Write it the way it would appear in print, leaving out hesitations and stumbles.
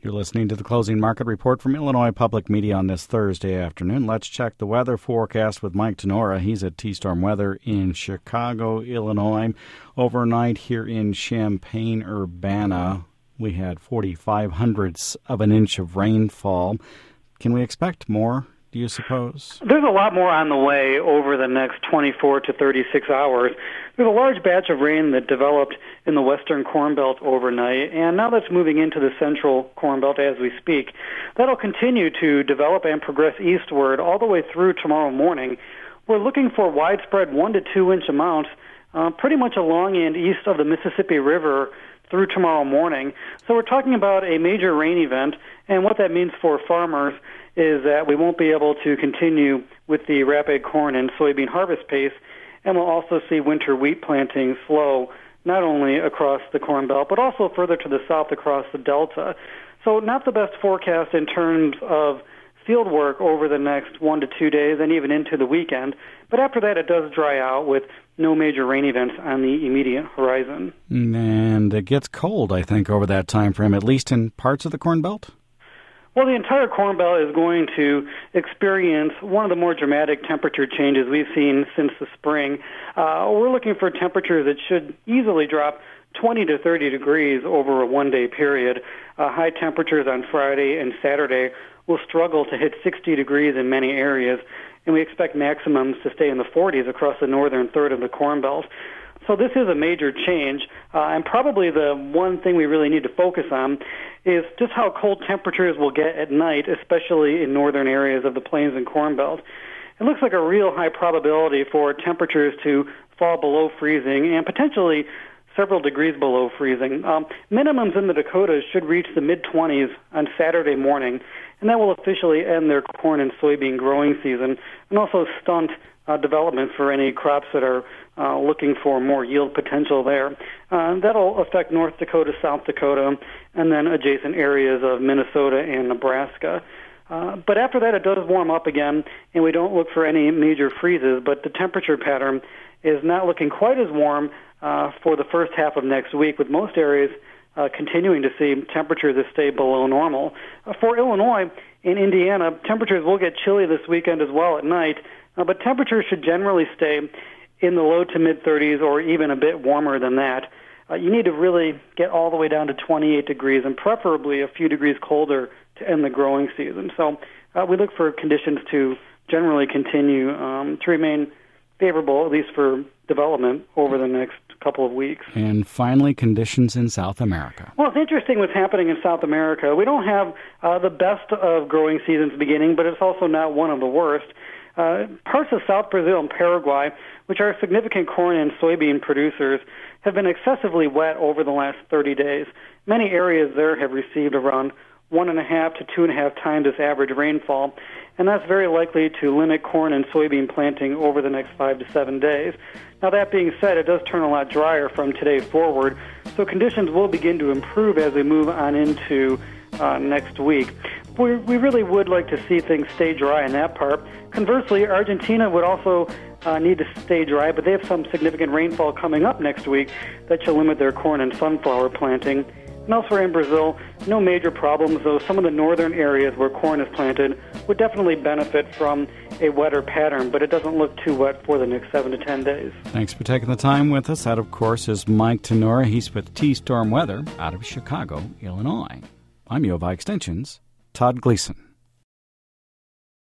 You're listening to the Closing Market Report from Illinois Public Media on this Thursday afternoon. Let's check the weather forecast with Mike Tenora. He's at T-Storm Weather in Chicago, Illinois. Overnight here in Champaign-Urbana, we had 0.45 of an inch of rainfall. Can we expect more, do you suppose? There's a lot more on the way over the next 24 to 36 hours. There's a large batch of rain that developed in the western Corn Belt overnight, and now that's moving into the central Corn Belt as we speak. That'll continue to develop and progress eastward all the way through tomorrow morning. We're looking for widespread 1 to 2 inch amounts pretty much along and east of the Mississippi River through tomorrow morning. So we're talking about a major rain event, and what that means for farmers is that we won't be able to continue with the rapid corn and soybean harvest pace, and we'll also see winter wheat planting slow, not only across the Corn Belt, but also further to the south across the Delta. So not the best forecast in terms of field work over the next 1 to 2 days and even into the weekend. But after that, it does dry out with no major rain events on the immediate horizon. And it gets cold, I think, over that time frame, at least in parts of the Corn Belt? Well, the entire Corn Belt is going to experience one of the more dramatic temperature changes we've seen since the spring. We're looking for temperatures that should easily drop 20 to 30 degrees over a one-day period. High temperatures on Friday and Saturday will struggle to hit 60 degrees in many areas, and we expect maximums to stay in the 40s across the northern third of the Corn Belt. So this is a major change, and probably the one thing we really need to focus on is just how cold temperatures will get at night, especially in northern areas of the Plains and Corn Belt. It looks like a real high probability for temperatures to fall below freezing and potentially several degrees below freezing. Minimums in the Dakotas should reach the mid-20s on Saturday morning, and that will officially end their corn and soybean growing season and also stunt development for any crops that are looking for more yield potential there. That'll affect North Dakota, South Dakota, and then adjacent areas of Minnesota and Nebraska. But after that, it does warm up again, and we don't look for any major freezes, but the temperature pattern is not looking quite as warm for the first half of next week, with most areas continuing to see temperatures that stay below normal. For Illinois and Indiana, temperatures will get chilly this weekend as well at night, but temperatures should generally stay in the low to mid-30s or even a bit warmer than that. You need to really get all the way down to 28 degrees and preferably a few degrees colder to end the growing season. So we look for conditions to generally continue to remain favorable, at least for development, over the next couple of weeks. And finally, conditions in South America. Well, it's interesting what's happening in South America. We don't have the best of growing seasons beginning, but it's also not one of the worst. Parts of South Brazil and Paraguay, which are significant corn and soybean producers, have been excessively wet over the last 30 days. Many areas there have received around 1.5 to 2.5 times this average rainfall, and that's very likely to limit corn and soybean planting over the next 5 to 7 days. Now, that being said, it does turn a lot drier from today forward, so conditions will begin to improve as we move on into next week. We really would like to see things stay dry in that part. Conversely, Argentina would also need to stay dry, but they have some significant rainfall coming up next week that should limit their corn and sunflower planting. And elsewhere in Brazil, no major problems, though some of the northern areas where corn is planted would definitely benefit from a wetter pattern, but it doesn't look too wet for the next 7 to 10 days. Thanks for taking the time with us. That, of course, is Mike Tenora. He's with T-Storm Weather out of Chicago, Illinois. I'm U of I Extension's Todd Gleason.